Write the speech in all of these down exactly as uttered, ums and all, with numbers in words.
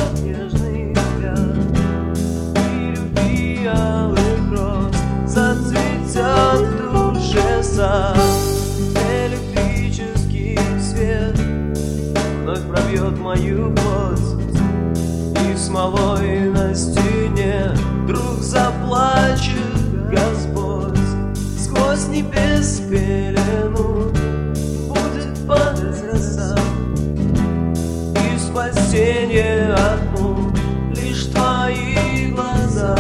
тот нежный взгляд, и любви алых роз зацветет в душе сад. Электрический свет вновь пробьет мою плоть, и смолой на стене вдруг заплачет Господь. Сквозь небес пелену будет падать роса, и спасение от мук лишь твои глаза.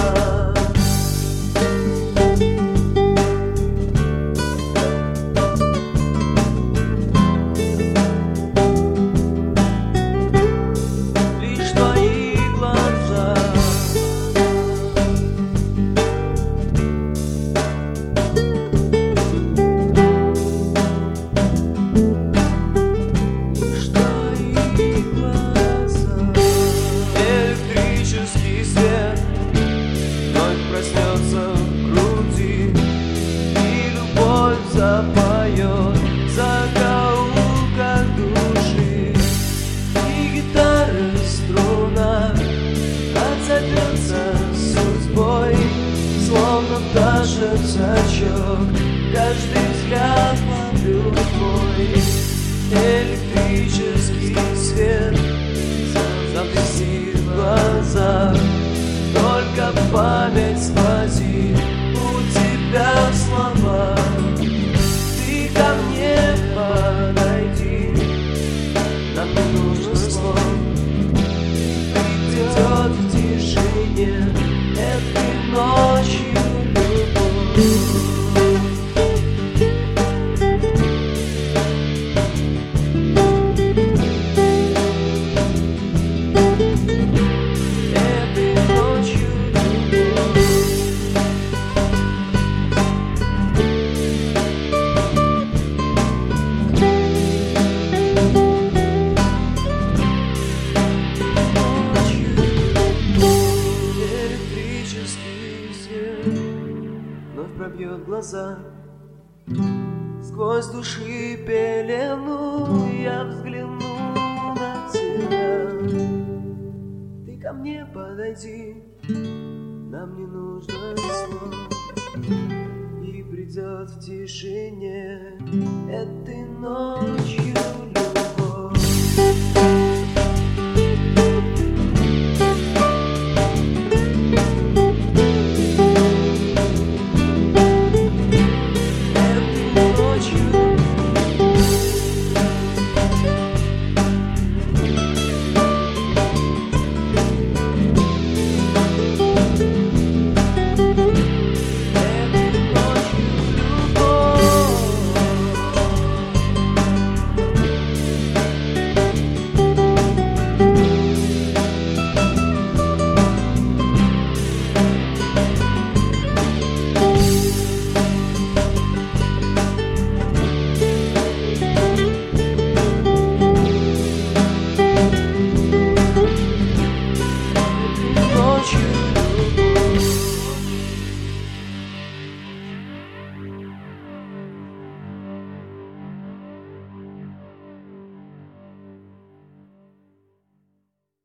Запоет в закоулках души, и гитара в струнах отзовется судьбой, словно пташек сачок, каждый взгляд ловлю твой. Электрический свет заблестит в глазах, только память спаси у тебя слова. Ко мне подойди, нам не нужно слов, придет в тишине этой ночью любовь. Вновь пробьет глаза, сквозь души пелену я взгляну на тебя. Ты ко мне подойди, нам не нужно слов, и придет в тишине этой ночью